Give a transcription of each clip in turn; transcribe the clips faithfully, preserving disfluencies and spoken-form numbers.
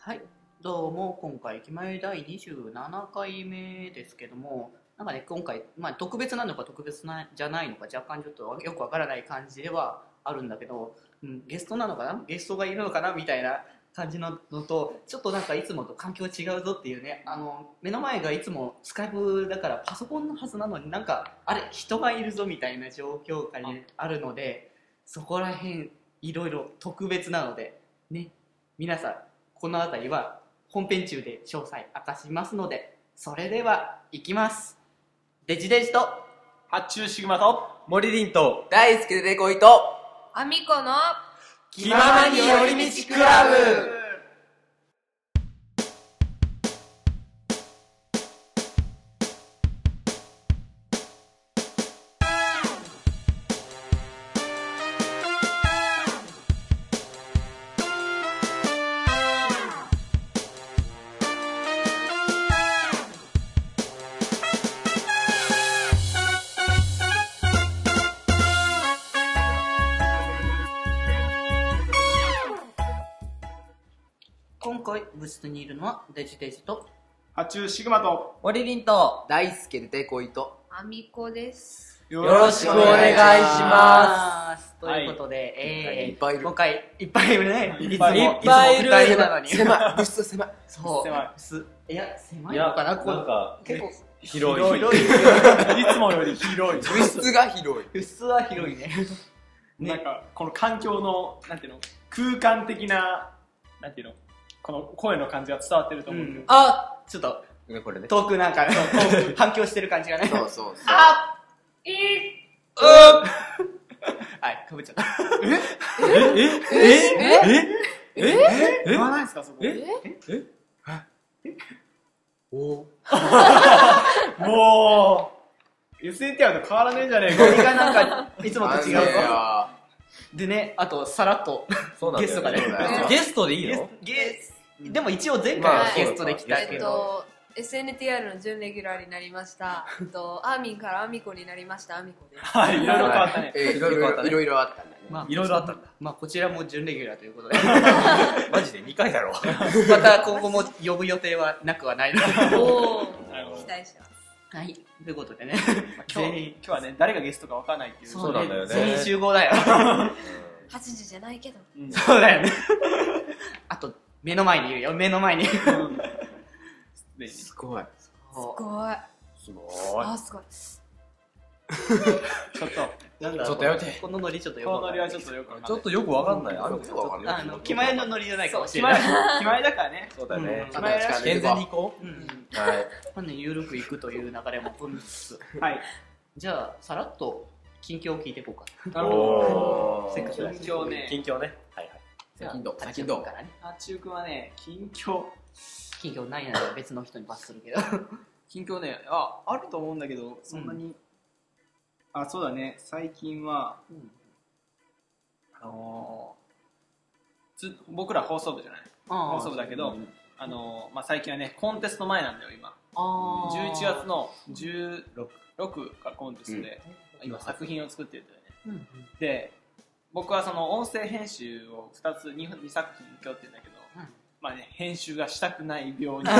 はい、どうも今回決まりだいにじゅうななかいめですけども、なんかね今回、まあ、特別なのか特別なじゃないのか若干ちょっとよくわからない感じではあるんだけど、うん、ゲストなのかなゲストがいるのかなみたいな感じののと、ちょっとなんかいつもと環境違うぞっていうね、あの目の前がいつもスカイプだからパソコンのはずなのになんかあれ人がいるぞみたいな状況下にあるので、そこら辺いろいろ特別なのでね、皆さんこの辺りは本編中で詳細明かしますので、それではいきます。デジデジと発注シグマと森凛と大好きでデコイとアミコの気ままに寄り道クラブ。 今回部室にいるのはデジデジと発注シグマと森凛と大好きでデコイとアミコです。 よよろしくお願いしますということで、えー、 いっぱいいる今回いっぱいいるね。 いっぱいつもいっぱいいるつもふたりなのに狭い部室狭いそう狭いすいや狭いやいのかな。こうなんか結構広い広いいつもより広い部室が広い。 部室は広いね。 なんかこの環境のなんていうの空間的ななんていうのこの声の感じが伝わってると思う、 うんあちょっとこれね遠くなんか反響してる感じがね。 そうそうそう。 あいいはいかぶっちゃった。 えええええ言わないですかそこえおもう エスエヌティーアール と変わらねえじゃねえかノリがなんかいつもと違うぞ。 やでね、あとさらっとそうなんだよゲストがねそうだよゲストでいいゲスのゲスでも一応前回まあはゲストで来たえけど、 っと エスエヌティーアール の準レギュラーになりましたえっとアーミンからアミコになりましたアミコです。 はいいろいろ変わったねえーいろいろいろいろあったんだね。 まあいろいろあったんだ。 まあこちらも準レギュラーということでマジでにかいだろまた今後も呼ぶ予定はなくはないのでおおなるほど期待してます。 はいということでね、 今日全員今日はね誰がゲストかわからないっていうそうなんだよね全員集合だよはちじじゃないけど。 うんそうだよねあと目の前にいるよ目の前にうんですごい。 すごい。 すごいあすごい。 ちょっとなんだちょっとやめてこのノリちょっとよくこわかんないのノリはちょっとよくわかんないちょっとよくわかんないあるよくわかんないあの決まりのノリじゃないかもし決まりれない決まりだからねそうだよねうん決まりらしい健全に行こうんうんうはいまあねゆるくいくという流れも取りつつ、 はいじゃあさらっと近況を聞いていこうか。 なるほおーせっかくだ近況ね近況ねはいはいじゃあ最近どうタッチ最近どうからねあちゅうくんはね近況近況ないなら別の人にパスするけど近況ねああると思うんだけどそんなに、あそうだね最近はあのーず僕ら放送部じゃないあー放送部だけど、あのーまあ、最近はねコンテスト前なんだよ今あーじゅういちがつのじゅうろくがコンテストで、今作品を作ってるんだよねうんうんで僕はその音声編集をふたつ 2, 2作品請け負ってるんだけど、 うんまあね編集がしたくない病に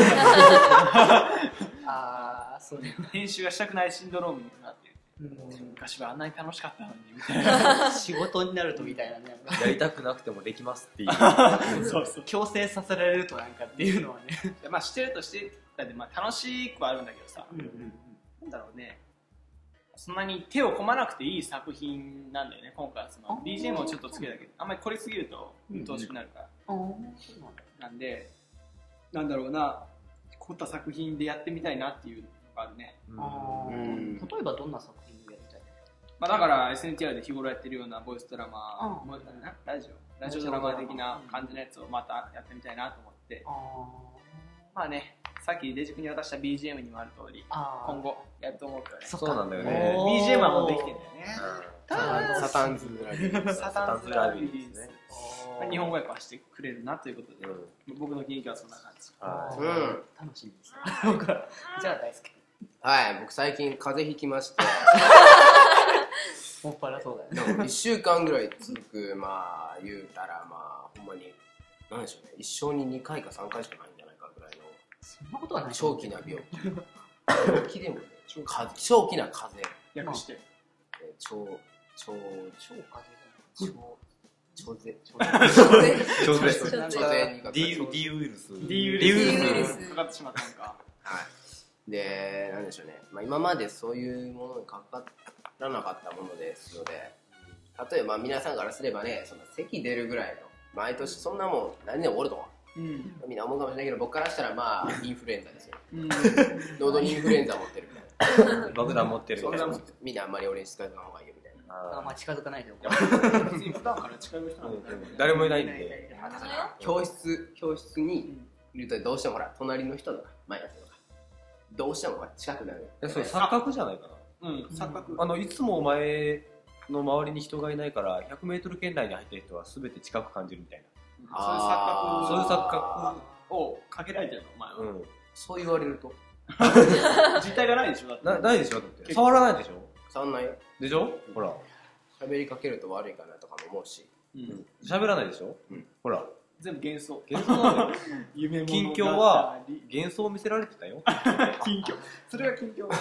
ああそうね編集がしたくないシンドロームになっているうん昔はあんなに楽しかったのにみたいな仕事になるとみたいなねやりたくなくてもできますっていうそうそう強制させられるとなんかっていうのはねでまあしてるとしてたで、まあ、楽しくはあるんだけどさ、 うんうんなんだろうねそんなに手を込まなくていい作品なんだよね今回はその ビージーエム をちょっとつけたけどあんまり凝りすぎると鬱陶しくなるから、 あーそうなんだなんでなんだろうな凝った作品でやってみたいなっていうのがあるね、 あーうん例えばどんな作品をやりたい？ まあ、だから エスエヌティーアール で日頃やってるようなボイスドラマ、 うんボイスだなラジオラジオドラマ的な感じのやつをまたやってみたいなと思って、 あまあねさっきデジ君に渡した ビージーエム にもある通りあ今後やると思うからねそそうなんだよねおービージーエム はもうできてんだよねサタンズラビー。 サタンズラビリーズあー日本語訳はしてくれるなということで、 うん僕の近況はそんな感じはうん楽しみです僕はじゃあ大好きはい、僕最近風邪ひきまして、 もっぱらそうだよねでもいっしゅうかんぐらい続く、まあ言うたらまあほんまになんでしょうね、一生ににかいかさんかいしかないんじゃないかぐらいのそんなことはない。 長期な病気病気でもね、か長期な風邪、 訳してえー超超超風超超ぜちょうどですちょっと超ぜにかか D, る D ウイルス D ウイ D ウイルルススかかってしまったのか。 はいでなんでしょうね、まあ、今までそういうものにかからなかったものですので、例えば皆さんからすればね、その咳出るぐらいの毎年そんなもん何でもおるとはうんみんな思うかもしれないけど、僕からしたらまあインフルエンザですよ。 うん喉にインフルエンザ持ってるみたいな爆弾持ってるみたいな。 そんなもんみんなあんまり俺に近づかない方がいいよみたいな。 ああ、まあ近づかないでよ。 別に普段から近い人なんだよね。 誰もいないんで。 教室教室にいるとどうしてもほら隣の人とか前の人とかどうしてもほら近くなる。 えそれ錯覚じゃないかな。 うん、錯覚。 あのいつもお前の周りに人がいないからひゃくメートル圏内に入ってる人は全て近く感じるみたいあーそういう錯覚そういう錯覚をかけられてるの、お前は。 な。うん。 そう言われると実体がないでしょ、だって。 なないでしょだって。触らないでしょ触んないよ。 でしょほら。 喋りかけると悪いかなとかも思うし。 うん喋らないでしょうんほら。 全部幻想。 幻想なんだよ。 夢物近況は幻想を見せられてたよ。 近況。それが近況。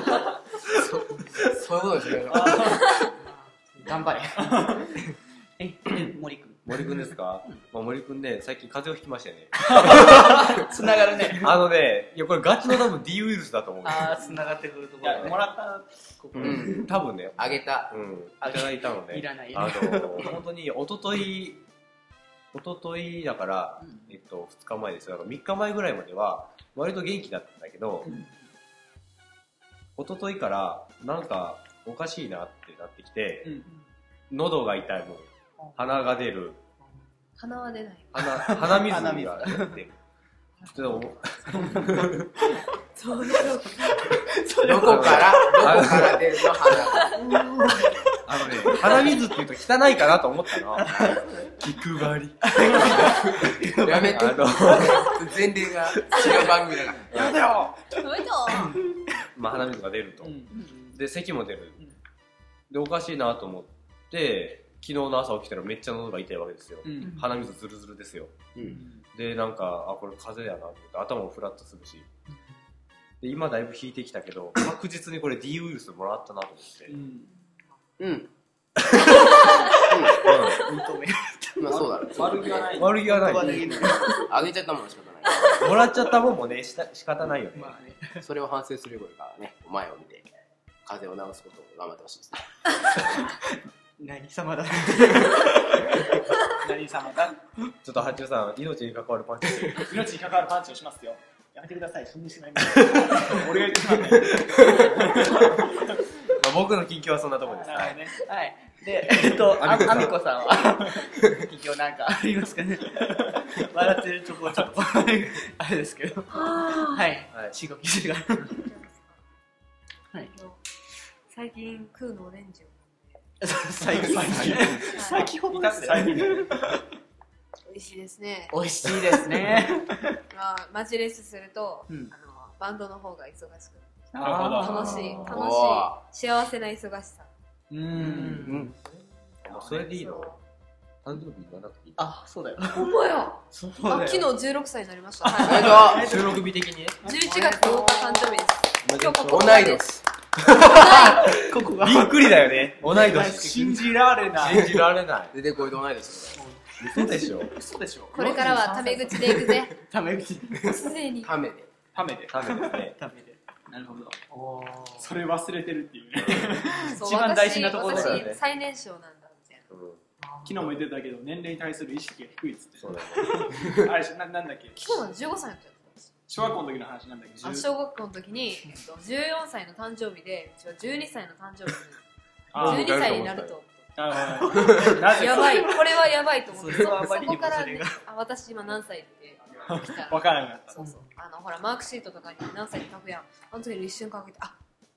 そういうことですね。 頑張れ。え、森くん。 森くんですか、まあ、森くんね、最近風邪をひきましたよね。 つながるね。 あのね、いやこれガチの多分 D ウイルスだと思う。 ああ、つながってくるところいや、もらった。 ううんん。多分ね。 あげた。 うん。いただいたのね。 いらない。 あの、本当に、一昨日一昨日だから、 うんえっと、ふつかまえですよ。だからみっかまえぐらいまでは、割と元気だったんだけど、 うん一昨日から、なんか、おかしいなってなってきて、 うん喉が痛いもん、鼻が出る、 鼻は出ない。 鼻、鼻水が出る。ちょっと、 そうそう。 どこからどこから出るの鼻。 あのね、鼻水って言うと汚いかなと思ったの。気配り。 やめて。 あの、 前例が違う番組だから。 やめよそれと。 まあ鼻水が出ると。で、咳も出る。で、おかしいなと思って、昨日の朝起きたらめっちゃ喉が痛いわけですよ。 うん鼻水ズルズルですよ。 うんで、なんか、あ、これ風邪やなと思って、頭もフラッとするし。で、今だいぶ引いてきたけど、確実にこれ D ウイルスもらったなと思って。 うんうん。 認める。 まあそうだね。 悪気はない。 悪気はない。 あげちゃったもんは仕方ない。 もらっちゃったもんもね、し仕方ないよね。 まあね。 それを反省するよりかはね、前を見て、風邪を治すことを頑張ってほしいですね。 何様だ。 何様だ。 ちょっと八中さん、命に関わるパンチ。 命に関わるパンチをしますよ。やめてください、死んでしまいます。俺が言ってしまったね。 まあ僕の近況はそんなところです。はい。 なるほどね。 はい。で、えっと、ああみこさんあみこさんは、今日なんかありますかね。笑ってるとこちょっと、あれですけど。はい。 はいしごきしが。はい。 最近食うのオレンジを。 最近、先ほどですね。 最近ね。 美味しいですね。 美味しいですね。 まあ、マジレスすると、 うんあのバンドの方が忙しくなるほど楽しいあー楽おしい幸せな忙しさ。 う。 うんん。 あそれでいいのそう誕生日言わなくていいあ、そうだよ。 ほんまや。 そうあ、 だよ。 昨日じゅうろくさいになりました。 おめではと収録日的にね。 い、じゅういちがつとおか誕生日です。今日こう。 こ同い年。 ここが。 びっくりだよね。同い年。 信じられない。 信じられない。 出てこいで同い年。 嘘でしょ。 嘘でしょ。 これからはタメ口でいくぜ。 タメ口。 すでに。 ためで。 ためで。 ダメですね。 タメで。 なるほど。 おーそれ忘れてるっていうね。 そう一番大事なところだよね私、私最年少なんだみたいな。 うん。 昨日も言ってたけど、年齢に対する意識が低いっつって。 そうだね。 あれしな、なんだっけ昨日までじゅうごさいの時だったんですよ。 小学校の時の話なんだっけあ小学校の時に、えっと、じゅうよんさいの誕生日で、うちはじゅうにさいの誕生日あに、じゅうにさいになると。 あなぜやばい、これはやばいと思って、 それはあそそまりにもこからねそれが、 あ、私今何歳って来たわからなかった。 そうそう。あの、ほら、マークシートとかに何歳って書くやん。あの時に一瞬かけて、あ、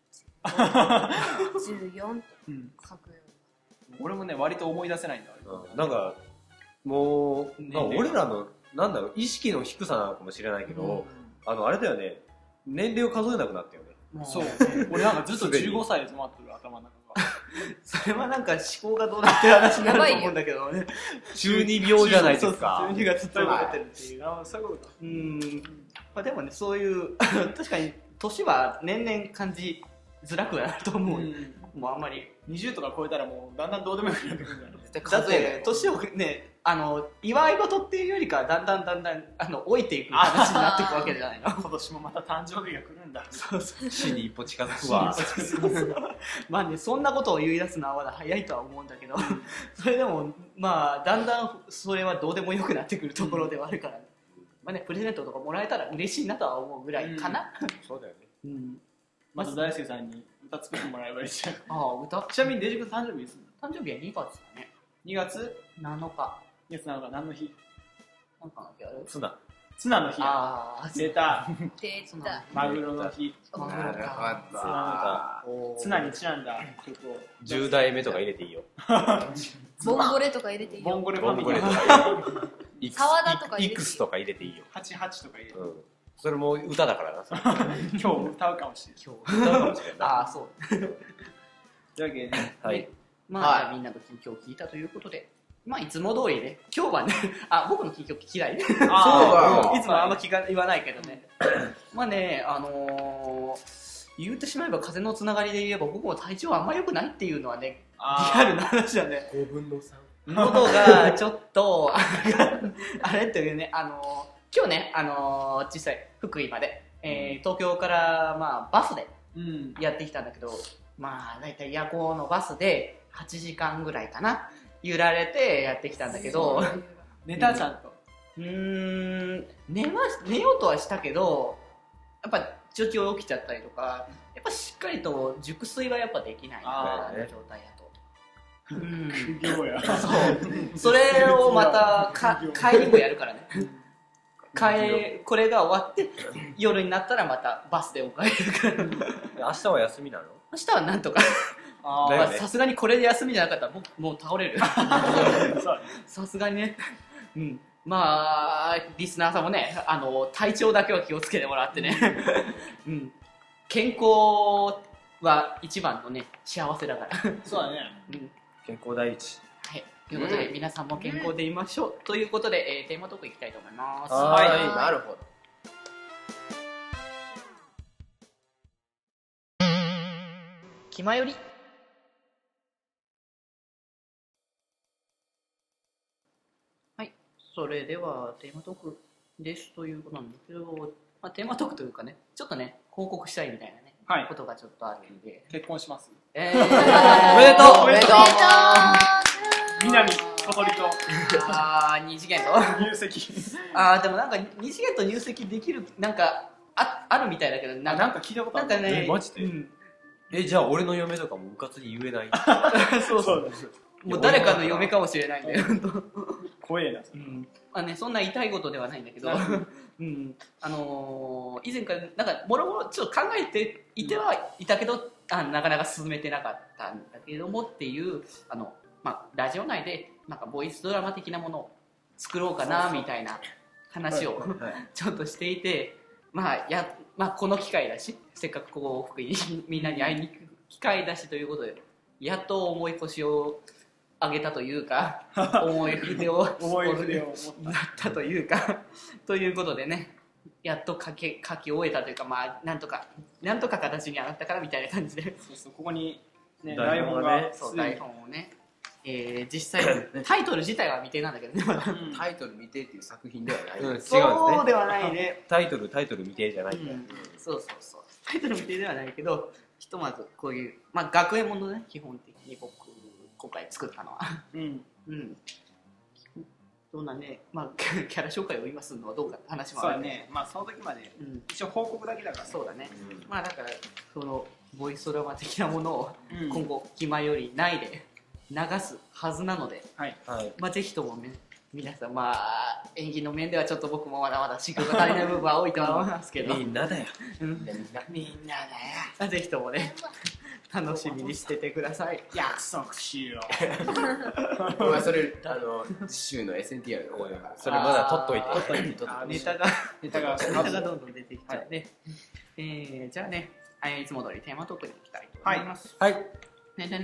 じゅうよんとうん書くよ俺もね、割と思い出せないんだ。 うんなんか、もう、 年齢が俺らの、なんだろう、意識の低さなのかもしれないけど、あの、あれだよね、年齢を数えなくなったよね。 もそう。俺なんかずっとじゅうごさいで止まってる頭の中が。 それはなんか思考がどうなってる話になると思うんだけどね。 中二病じゃないですか。 中二がずっと残ってるっていう。 あそういうことか。 うん。まあでもね、そういう確かに年は年々感じづらくなると思う。うん、もうあんまりにじゅうとか超えたらもうだんだんどうでもよくなってくるんだよね。 だって年をね、あの祝い事っていうよりかだんだんだんだんあの老いていく話になっていくわけじゃないの。 今年もまた誕生日が来るんだ。 そうそう。 死に一歩近づくわ。 まあね、そんなことを言い出すのはまだ早いとは思うんだけど、それでもまあだんだんそれはどうでもよくなってくるところではあるから、ね、まあね、プレゼントとかもらえたら嬉しいなとは思うぐらいかな。 うん、そうだよね。 うん。 まず大輔さんに歌作ってもらえばいいじゃん。 ああ、歌。 ちなみにデジ君誕生日いつ？ 誕生日はにがつだね。 にがつなのか。 にがつなのか何の日？ なんかの日ある？ ツナ。 ツナの日。 ああ、 出た。 出た。 マグロの日。 マグロなるか。 ほど。 ツナにちなんだ曲を。 じゅう代目とか入れていいよ。 ボンゴレとか入れていいよ。 ボンゴレボンゴレとか入れて。 沢田とか入れていいよ。 イクスとか入れていいよ。 はちじゅうはちとか入れていいよ。 それも歌だからな。 今日歌うかもしれない。 今日歌うかもしれない。ああ、そう。 というわけでね。 はい。 まあみんなの近況を聞いたということで。まあいつも通りね、今日はね、あ、僕の近況嫌い。そうだいつもあんま聞か言わないけどね。まあね、あのー、言ってしまえば風のつながりで言えば僕も体調あんま良くないっていうのはね、リアルな話だね。 ごぶんのさん。 喉がちょっと、あれっていうね、あのー、今日ね、あのー、実際福井まで、えー、東京からまあバスでやってきたんだけど、うん、まあだいたい夜行のバスではちじかんぐらいかな。揺られてやってきたんだけど、 寝たちゃんと。 うーん、寝ま寝ようとはしたけど、やっぱちょちょ起きちゃったりとか、やっぱしっかりと熟睡はやっぱできないな、あの状態だと。うん、 苦行や。 そう。それをまたか帰りもやるからね。帰これが終わって夜になったらまたバスでお帰るから。 明日は休みなの？ 明日はなんとか。さすがにこれで休みじゃなかったら僕もう倒れる。さすがにね、うん、まあリスナーさんもね、あの体調だけは気をつけてもらってね、うん、健康は一番のね幸せだから。 そうだね、 うん、 健康第一。 はい、ということで、うん、皆さんも健康でいましょう、うん、ということで、えー、テーマトークいきたいと思います。 はい、はい、なるほど。 気まより。それではテーマトークですということなんだけど、まあ、テーマトークというかね、ちょっとね報告したいみたいなね、はい、ことがちょっとあるんで。 結婚します。 えー、おめでとう。 おめでとう。 南小鳥とあー二次元と入籍。 あーでもなんか二次元と入籍できるなんか あ, あるみたいだけど、 なんかなんか聞いたことある。 なんかね、 えマジで、うん、えじゃあ俺の嫁とかもうかつに言えない。 そうそう。もう誰かの嫁かもしれないんだよ。 怖えな、 うん、まあね、そんな痛いことではないんだけど、うん、あのー、以前からなんかもろもろちょっと考えていてはいたけど、あなかなか進めてなかったんだけどもっていうあの、まあ、ラジオ内でなんかボイスドラマ的なものを作ろうかなみたいな話をちょっとしていて、まあやまあ、この機会だし、せっかくこう福井にみんなに会いに行く機会だしということで、やっと重い腰を上げたというか、重い筆を重い筆を持ったというかということでね、やっと書き書き終えたというか、まあなんとかなんとか形に上がったからみたいな感じで、 そうそう、ここにね台本が、 そう台本をね、えー、実際タイトル自体は未定なんだけどね、まだタイトル未定っていう作品ではない、 うん、違うんですね。 ね。 そうではないね。 タイトルタイトル未定じゃない、うん、 そうそうそう。タイトル未定ではないけど、ひとまずこういうまあ学園ものね、基本的に僕今回作ったのは、うんうん、どんなね、まあキャラ紹介を今するのはどうかって話もある。 そうだね。まあその時まで、うん、一応報告だけだから、ね。 そうだね。うん、まあだからそのボイスドラマ的なものを今後気前よりないで流すはずなので、はい、まあぜひともね。皆さん、まあ演技の面ではちょっと僕もまだまだ仕事が足りない部分は多いとは思いますけど、 みんなだよ、 うん、みんなみんなだよ。ぜひともね楽しみにしててください。 約束しよう。お前それあの次週の エスエヌティーアール の方だから、 それまだ取っといて。 取っといて。ネタがネタがネタがどんどん出てきちゃうね。えー、じゃあね、いつも通りテーマトークに行きたいと思います。 はい。 ねでね、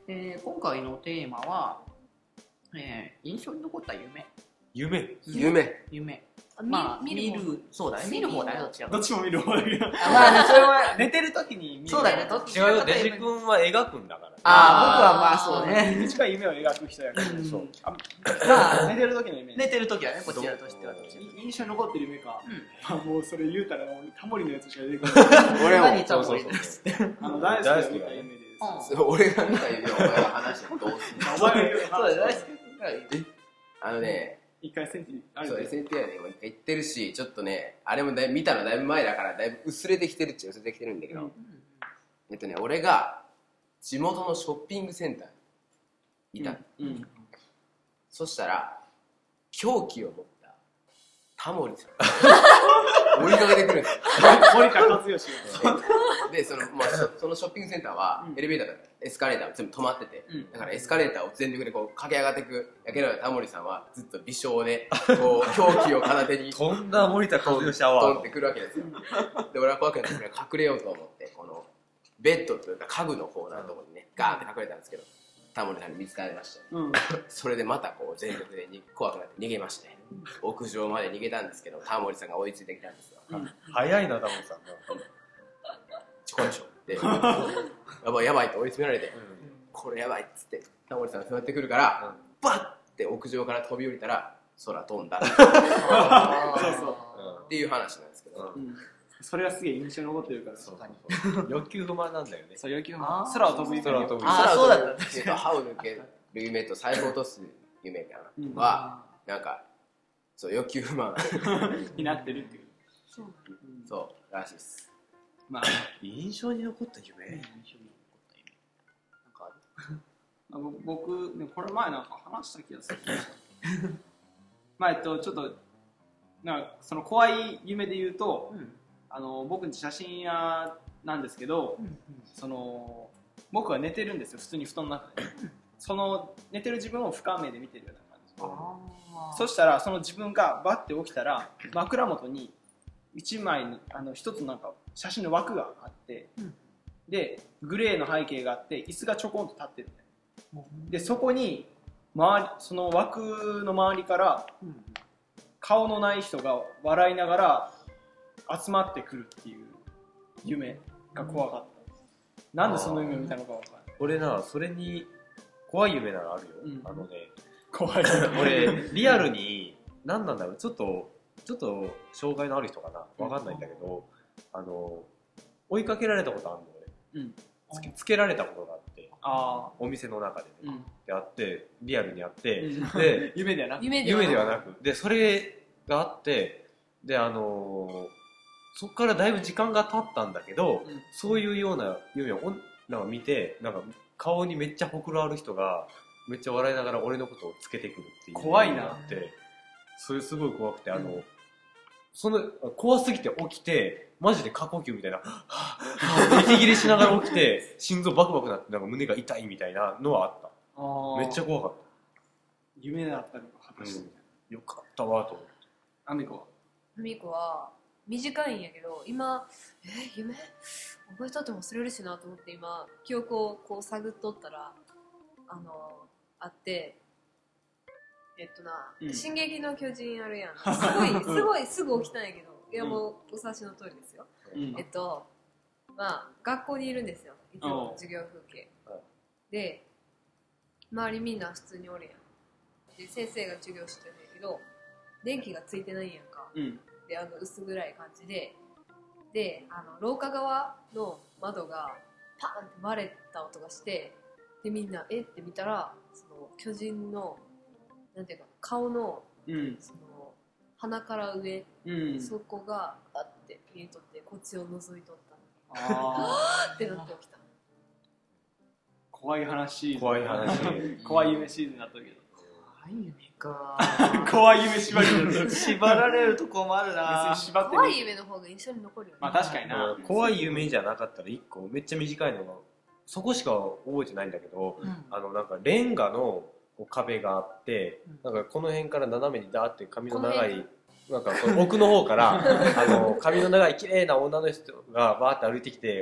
えー今回のテーマは、えー印象に残った夢。 夢夢。 夢。 あまあ、 見見る方る、そうだね、見る方だよ、どっちらかどっ。ちも見る方だけど。 あまあね、それは、 寝てる時に見る。 そうだよね、どっちら違うよ、 かというとデジ君は描くんだから。 ああ、僕はまあそうね。 短い夢を描く人やから。 うんそう。あまあ寝てる時の夢。 寝てる時はね、こちらとしては。 い印象に残ってる夢か。 うん。 まあもうそれ言うたらもうタモリのやつしか出てこ俺も。 何そうそうそう。 ない。あの大好きな見た夢です。 うん俺が見た夢をお前が話してどうするお前が言うのそうだよ、大好き。 あのね、 一回センチあるそう、 でエスエヌティー はね、もう一回言ってるし、ちょっとね、あれもだいぶ見たのだいぶ前だから、だいぶ薄れてきてるっちゃ薄れてきてるんだけど、 うんえっとね、俺が地元のショッピングセンターにいたの。 うん。 そしたら、凶器を持ったタモリさん追いかけてくるんですよ。 森田和義が。 で、その、まあ、そそのショッピングセンターは、 うんエレベーターだから、エスカレーター全部止まってて、 うんだからエスカレーターを全力でこう駆け上がっていく、やけどタモリさんはずっと微笑で、こう、凶器を片手に、 とんだ森田和義アワートンってくるわけですよ。で、俺は怖くなって隠れようと思って、この、ベッドというか家具のコーナーのところにね、ガーンって隠れたんですけど、タモリさんに見つかりまして、 うん。 それでまたこう全力でに怖くなって逃げまして、屋上まで逃げたんですけど、タモリさんが追いついてきたんですよ。 早いな、タモリさんちょこいしょ。で、やばいやばいと追い詰められて、これやばいっつってタモリさんがそうやってくるから、バッて屋上から飛び降りたら空飛んだそうそう。 っていう話なんですけど、 うんそれがすげえ印象に残ってるから。 そう欲求不満なんだよね。 そう、野球あー空を飛ぶ夢。 空を飛ぶあーそうだったんだえっと歯を抜ける夢と財布を落とす夢かな、 うんはなんかそう欲求不満になってるっていう。 そうそうらしいです。 まあ、 印象に残った夢印象に残った夢。なんかある？ あぼ僕、ね、これ前なんか話した気がする。まあ、えっと、ちょっと、なんかその怖い夢で言うと、 うん。 あの僕写真屋なんですけど、 うん。 その僕は寝てるんですよ、普通に布団の中で。その寝てる自分を俯瞰目で見てるような感じ。 ああ。 そしたらその自分がバッて起きたら枕元に一枚にあの一つなんか写真の枠があって、 うんでグレーの背景があって椅子がちょこんと立ってるね。でそこに周りその枠の周りからうん。 顔のない人が笑いながら集まってくるっていう夢が怖かった。なんでその夢を見たのかわからない。 俺な、それに怖い夢ならあるよ。 うんあのね、 怖い。 俺、リアルに、何なんだろう、ちょっと、ちょっと、障害のある人かなわかんないんだけど、あの、追いかけられたことあるの俺。 うん。 つけつけられたことがあって、 ああ。 お店の中でうね。 ん。 であって、リアルにあって、 うんで、 夢ではなく夢で夢ではなく、で、それがあって、で、あのーそこからだいぶ時間が経ったんだけど、 うんそういうような夢をおんなんか見て、なんか顔にめっちゃほくろある人が、めっちゃ笑いながら俺のことをつけてくるっていう怖いな夢があって、それすごい怖くて、あの、 うんその、怖すぎて起きて、マジで過呼吸みたいな、はぁはぁ息切れしながら起きて、心臓バクバクなって、なんか胸が痛いみたいなのはあった。 あーめっちゃ怖かっ夢だったのか果たして、 うんた。よかったわ、と思って。 アミコはふみこは短いんやけど今えー、夢覚えたっても忘れるしなと思って今記憶をこう探っとったらあのあってえっとな「 うん進撃の巨人」あるやんすごいすごいすぐ起きたんやけどいやもうお察しの通りですよ。 うんえっとまあ学校にいるんですよいつも授業風景はいで周りみんな普通におるやんで先生が授業してるんだけど電気がついてないんやんかうんであの薄暗い感じでであの廊下側の窓がパーンって割れた音がしてでみんなえって見たらその巨人のなんていうか顔のうんその鼻から上、 うんそこがあって見えとってこっちを覗いとったあってなって起きた。 怖い話シーズン怖い話。 怖い夢シーズンになったけど怖い夢か。 怖い夢縛りになった縛られると困るな。 別に縛って怖いる夢の方が印象に残るよね。 まあ確かにな怖い夢じゃなかったら一個めっちゃ短いのがそこしか覚えてないんだけど、 うんあのなんかレンガのこう壁があって、 うんなんかこの辺から斜めにダーって髪の長いなんかこの奥の方からあの髪の長い綺麗な女の人がバーって歩いてきて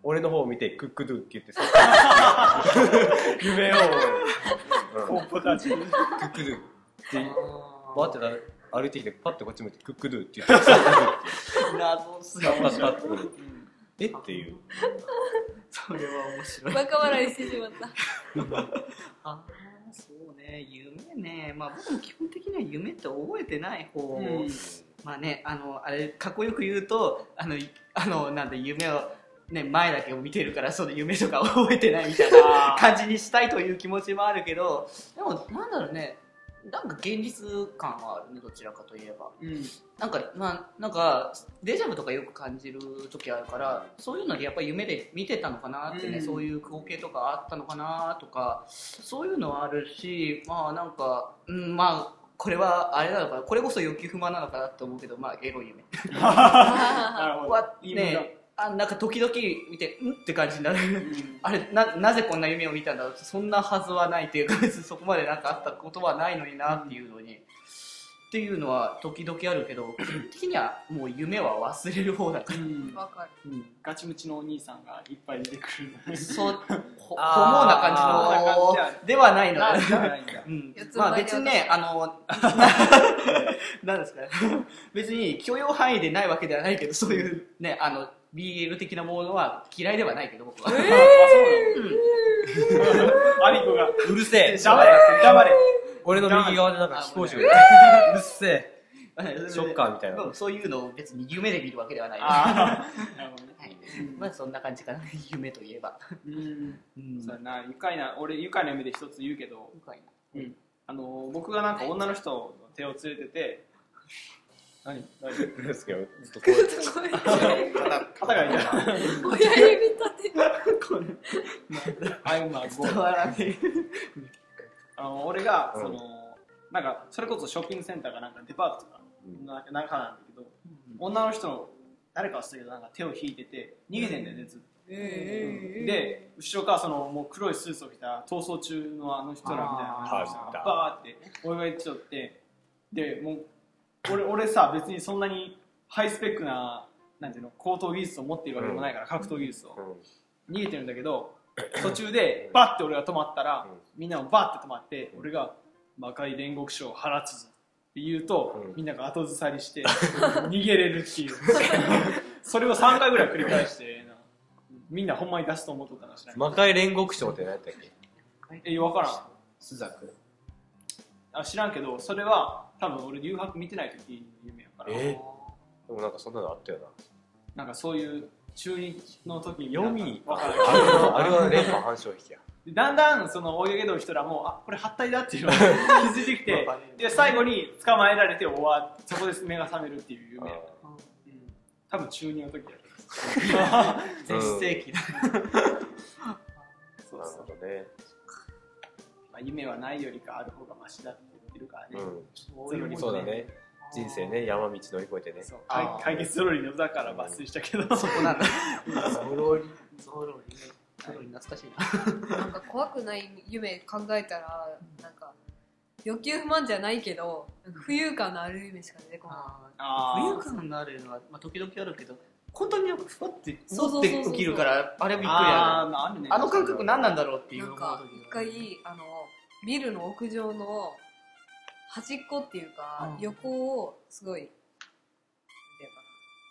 俺の方を見てクックドゥって言ってさ夢を、うん、 ポンポタチクックドゥってあバーってな歩いてきてパッてこっち向いてクックドゥって言ってさー謎すぎパッパッパッてえっていうそれは面白い。 バカ笑いしてしまったああ、そうね、夢ね。まあ僕も基本的には夢って覚えてない方。 うんまあね、あの、あれ、かっこよく言うと、あの、いあの、なんで夢を、ね、前だけを見てるから、その夢とか覚えてないみたいな感じにしたいという気持ちもあるけど、でも、なんだろうね、なんか現実感はあるね、どちらかといえば。 うんなんか、まあ、なんか、デジャブとかよく感じる時あるから、そういうのでやっぱり夢で見てたのかなってね、 うんそういう光景とかあったのかなとか、そういうのはあるし、まあなんか、うん、まあ、これはあれなのかな、これこそ欲求不満なのかなって思うけど、まあ、エロい夢。 なるほどはいい夢だね、あ、なんか時々見て、んって感じになる。あれな、なぜこんな夢を見たんだろう、そんなはずはないっていうか、別にそこまでなんかあったことはないのになっていうのに、っていうのは時々あるけど、基本的にはもう夢は忘れる方だから。 うんわかる。 うん、 ガチムチのお兄さんがいっぱい出てくるそう、ほ、ほもうあーな感じの、ではないのなよ。 じゃないんだうん四つん這いでまあ別にね、あの、ななんですかね、別に許容範囲でないわけではないけど、そういうね、あの、ビーエル 的なものは嫌いではないけど、僕は。 あそうなのアリコがうるせえ黙れ黙れ俺の右側でなんか飛行士がうるせえショッカーみたいなうんそういうのを別に夢で見るわけではない。 あーなるほどねはい、まあそんな感じかな、夢といえば。 うんうんそうやな愉快な俺愉快な夢で一つ言うけど深いなうんあの僕がなんか女の人の手を連れてて何何ですけどずっとこう肩がいいな親指立てあいま伝わらねあの俺がうんそのなんかそれこそショッピングセンターかなんかデパートとかなんかなんかなんだけど女の人の誰か忘れたけどなんか手を引いてて逃げてんだよねずっとで後ろからそのもう黒いスーツを着た逃走中のあの人らみたいな感じであーバーって俺が言っちゃってでもう俺俺さ別にそんなにハイスペックななんていうの高等技術を持っているわけでもないから格闘技術をうん逃げてるんだけど途中でバッて俺が止まったらみんなもバッて止まって俺が魔界煉獄書を放つぞって言うとうんみんなが後ずさりして逃げれるっていうそれをさんかいぐらい繰り返してなみんなほんまに出すと思っとったなしない魔界煉獄賞って何やったっけえ分からんスザクあ知らんけどそれは多分俺留学見てない時の夢やから、 えでもなんかそんなのあったよななんかそういう中二の時に読み分からんあれはあれは連覇反証引きやだんだんその追い上げる人らもあこれはったりだっていうのに気づいてきてで最後に捕まえられて終わってそこで目が覚めるっていう夢やから、うん、多分中二の時やった全盛期だ。 そうそうなるほどねまあ、夢はないよりかある方がマシだって言ってるからね、 うんゾロリもそうだね人生ね山道乗り越えてねそうあー解決ゾロリの歌から抜粋したけどそこなんだ。ゾロリ。ゾロリね。ゾロリ懐かしいな。 なんか怖くない夢考えたらなんか欲求不満じゃないけどなんか浮遊感のある夢しか出てこないあー浮遊感のあるのは、まあ、時々あるけど、本当になんかふわってそう持ってそうそうそう起きるから、あれびっくりああーまああるねる。あの感覚何なんだろうっていうなんか思う時一回あのビルの屋上の端っこっていうか、 うん横をすごいなんていうか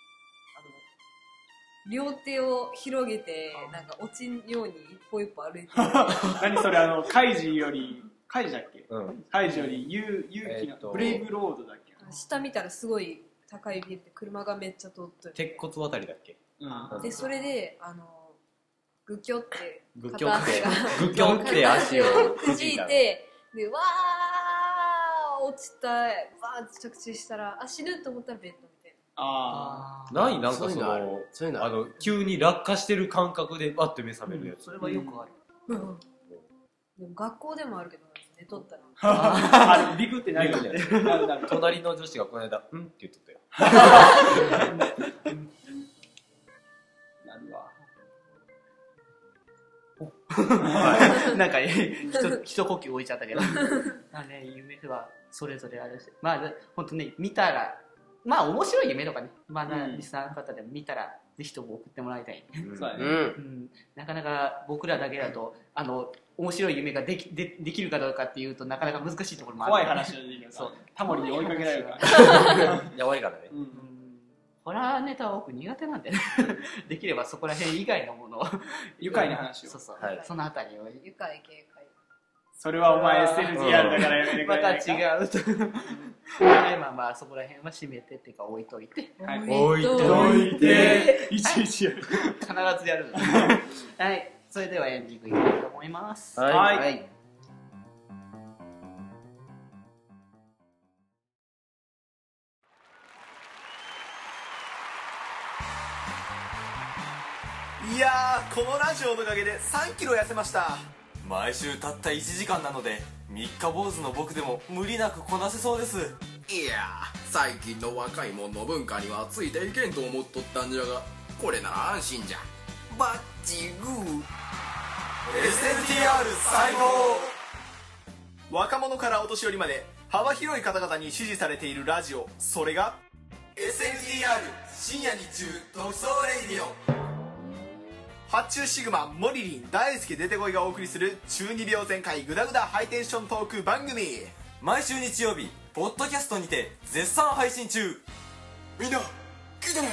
なあの両手を広げてうんなんか落ちんように一歩一歩歩いてる何それあのカイジよりカイジだっけうんカイジより勇勇気えーっとのブレイブロードだっけ下見たらすごい高いビルで車がめっちゃ通ってる鉄骨渡りだっけうんでそれであのグキョってグキョって片足がグキョって足をくじいてでわー落ちたわー着地したらあ死ぬと思ったらベッドみたいああーないなんかそそういうのあるのそういうのあるあの急に落下してる感覚でバッて目覚めるやつそれはよくある。 な、うん、でも学校でもあるけど寝とったらああビクってなるよねビクなるなる隣の女子がこの間「うん?」って言っとったよなるわなんか、一一呼吸置いちゃったけど。まあね、夢はそれぞれあるし。まあ、ほんとね、見たら、まあ面白い夢とかね、まあな、 うんリスナーの方でも見たらぜひとも送ってもらいたい、 うんそうだねうんうん、なかなか僕らだけだとあの面白い夢ができ で, できるかどうかっていうとなかなか難しいところもある怖い話をできるそうタモリに追いかけられるからやばいからね。 うんうんホラーネタは僕苦手なんでねできればそこら辺以外のものを愉快な話をそうそう、 はいそのあたりを愉快軽快それはお前 エスエルティーアール だからやめてくまたれないか違うとはいまあまあそこら辺は締めてっていうか置いといてはい置いとどいいていちいちやる必ずやるはいそれではエンディングいきたいと思いますはいはいはいいやーこのラジオのおかげでさんキロ痩せました。 毎週たったいちじかんなので三日坊主の僕でも無理なくこなせそうです。 いやー最近の若いもんの文化にはついていけんと思っとったんじゃが、これなら安心じゃ。バッチグーエスエヌティーアール 最高。 若者からお年寄りまで幅広い方々に支持されているラジオ、それがエスエヌティーアール 深夜日中特捜レイディオ。 発注シグマモリリン大好き出てこいがお送りする中二病全開グダグダハイテンショントーク番組。 毎週日曜日ポッドキャストにて絶賛配信中。 みんな聞いてね。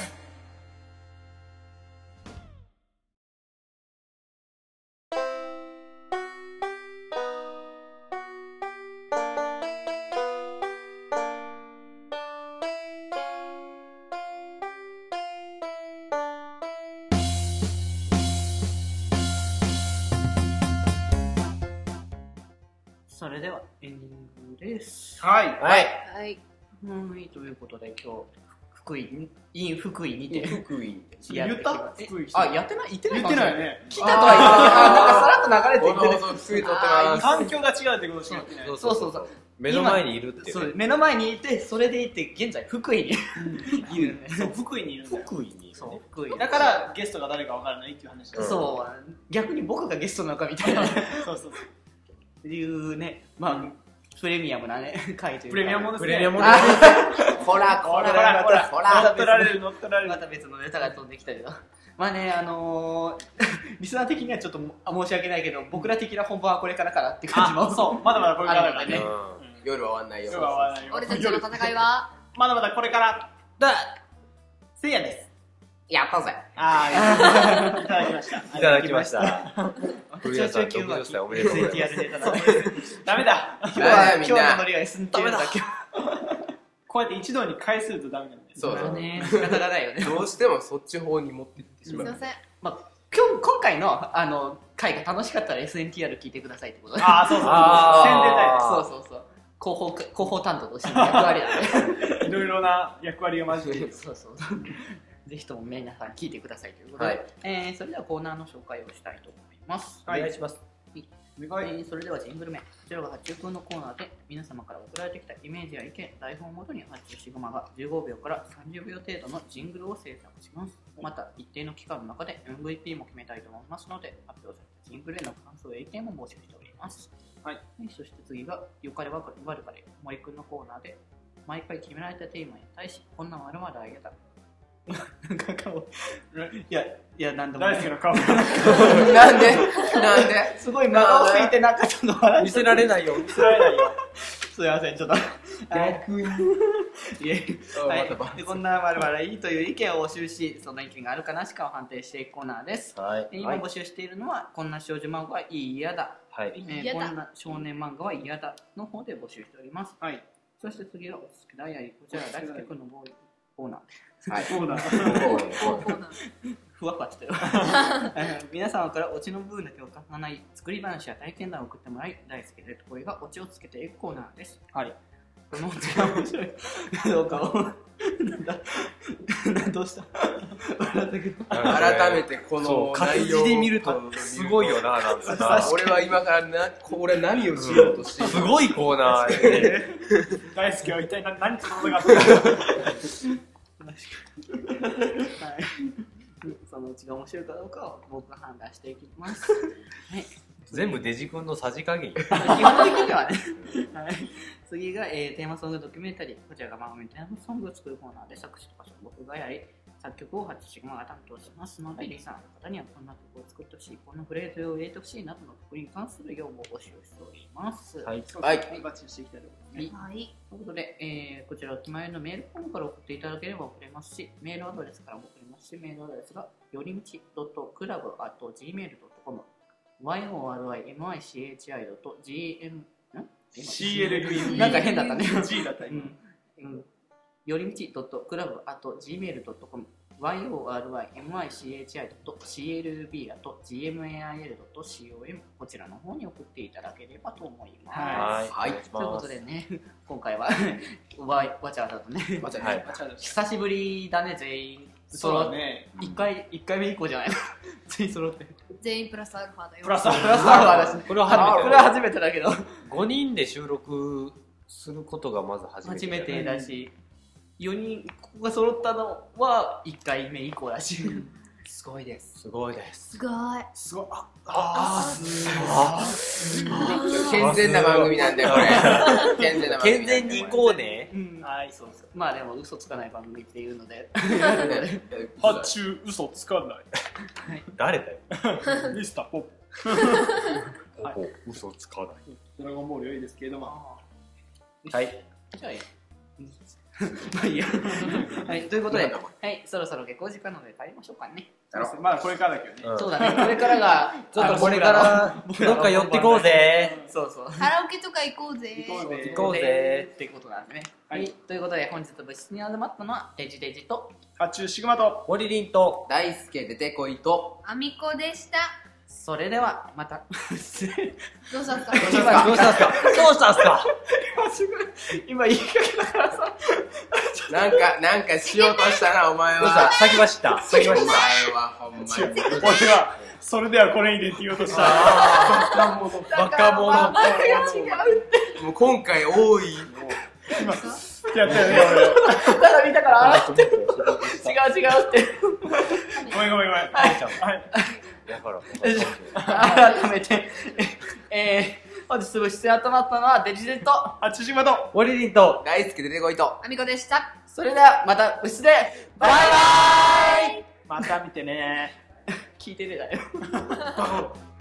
それではエンディングですはいはいはいはいということで今日福井 in 福井にて福井や言ったえ福井あやってない言ってない言ってないよね来たとは言ってないあなんかさらっと流れてこのいく放送ついとってます。 環境が違うってことしか言ってないそうそうそう目の前にいるってねそう目の前にいてそれでいて現在福井にいるねそう福井にいるんだよ福井にいるそうね福井だからゲストが誰か分からないっていう話だよそう逆に僕がゲストなのかみたいなそうそうそういうねまあプレミアムなね回というかプレミアムですねプレミアムあほらほらこらほらほらほら乗っ取られる乗っ取られるまた別のネタが飛んできたけどまあねあのーリスナー的にはちょっと申し訳ないけど僕ら的な本番はこれからかなっていう感じもあそうまだまだこれからだからねあるうん夜は終わんないよ。 夜は終わらないよ俺たちの戦いはまだまだこれからだせいやですやったぜ。 ああいただきましたいただきました古谷さんろくじゅうきゅうろくじゅっさいおめでとうございますエスエヌティーアール ネタだねダメだ今日ははいみんな今日のノリが エスエヌティーアール だけこうやって一度に返すとダメなんですそうそう。 まあね仕方がないよねどうしてもそっち方に持っていってしまう。 すいませんまあ今日今回のあの回が楽しかったら エスエヌティーアール 聞いてくださいってことでああそうそうあー宣伝だそうそうそう広報広報担当としての役割なんでよいろいろな役割が混じっているそうそうぜひとも皆さん聞いてくださいということで、 はいえーそれではコーナーの紹介をしたいと思います、 お願いしますえーそれではジングル名こちらが発注風のコーナーで皆様から送られてきたイメージや意見台本をもとに発注シグマがじゅうごびょうからさんじゅうびょう程度のジングルを制作しますまた一定の期間の中で エムブイピー も決めたいと思いますので発表されたジングルへの感想や意見も募集しておりますはいそして次がよかれわかれ悪かれ森くんのコーナーで毎回決められたテーマに対しこんな丸まであげたなんか顔いやいやなんでもない大好きな顔なんでなんですごい間が多すぎてなんかちょっと笑い見せられないよ見せられないよすいませんちょっと逆に。 いえあはいまたバでこんなまるまるいいという意見を募集しその意見があるかなしかを判定していくコーナーですはいで今募集しているのはこんな少女漫画はいい嫌だ、 はいえー嫌だこんな少年漫画は嫌だの方で募集しておりますはいそして次はお好きダイアリーこちらは大輔君のボーイコーナーはい。 そうだコーナーふわふわしてるえー皆様からオチの部分だけを書かない作り話や体験談を送ってもらい大好きで声がオチをつけていくコーナーですはいこのオチが面白いかどうかをなんだどうした笑ったけど改めてこそうの活内容字で見るとすごいよななんかな俺は今からな、これ何をしようとしているすごいコーナーやね大好きは一体何何と戦ってるはいそのうちが面白いかどうかを僕が判断していきます。はい。 全部デジ君のさじ加減よ基本的にはね。はい。次が、えーテーマソングドキュメンタリー。こちらが番組のテーマソングを作るコーナーで作詞とか僕がやり、 作曲を初シグマが担当しますので、リスナーの方にはこんな曲を作ってほしい、こんなフレーズを入れてほしいなどの曲に関する要望を募集しております。 はい。 はいバッチリしていきたいと思いますね。 はい。 ということで、えー、こちらお決まりのメールフォームから送っていただければ送れますし、メールアドレスからも送れますし、メールアドレスがよりみち .club アット ジーメール ドットコム ヨルミチ ドット ジーエムシーエルブイなんか変だったね。 G だった今。 うんうんよりみち .club アット ジーメール ドットコム ヨルミチ ドット クルブ アット ジーエムエーアイエル ドット コム こちらの方に送っていただければと思います。 はい。 はいお願しますということでね、今回はわわちゃわちゃとね、 またね、 はいバチャル久しぶりだね、全員。 そうだね。 一回、一回目以降じゃないの全員揃って。 全員プラスアルファだよ。 プラスアルプラスアルファだし。 これは初めてこれは初めてだけど。 ごにんで収録することがまず初めて。 初めてだし、よにん、ここが揃ったのはいっかいめ以降だし。 すごいです。 すごいです。 すごい。 すごい。あ、 ああ、 健全な番組なんで、これ。健全な番組。 健全に行こうね。 うん、はい、そうです。まあでも嘘つかない番組っていうので。 発注嘘つかない。 誰だよ。 ミスターポップ。はいお嘘つかない。 ドラゴンボール良いですけれども。 はい。 じゃあいい。まあいいや。はい、ということで、はい、そろそろ下校時間なので帰りましょうかね。 まだこれからだけどね。 うんそうだね、これからが、 ちょっとこれからどっか寄ってこうぜ。 そうそう。 カラオケとか行こうぜ。 行こうぜ行こうぜってことなんでね。 ははいい、ということで本日部室に集まったのはデジデジと、 発注シグマと。 モリリンと、 大輔出てこいと、 アミコでした。 それではまた。 どうしたんすか？ どうしたんすかどうしたんすかどうしたんすか今言いかけたからさ。 なんか、なんかしようとしたな、お前どうしたは。 先走った先お前走ったは、ほんまに。 俺が、それではこれにでって言おうとした。 あバカ者。 バカ者。 もう今回多い。 今、やったよね、俺。 ただ見たから、あ違う違うって。 ごめんごめんごめん。 はい。 はい。 だから、 改めて、えー、本日部室に集まったのはデジデジと、 発注シグマと。 モリリンと、 大輔出てこいと。 アミコでした。 それではまた部室で、バイバーイまた見てね。 聞いてねえだよ。 バカ者。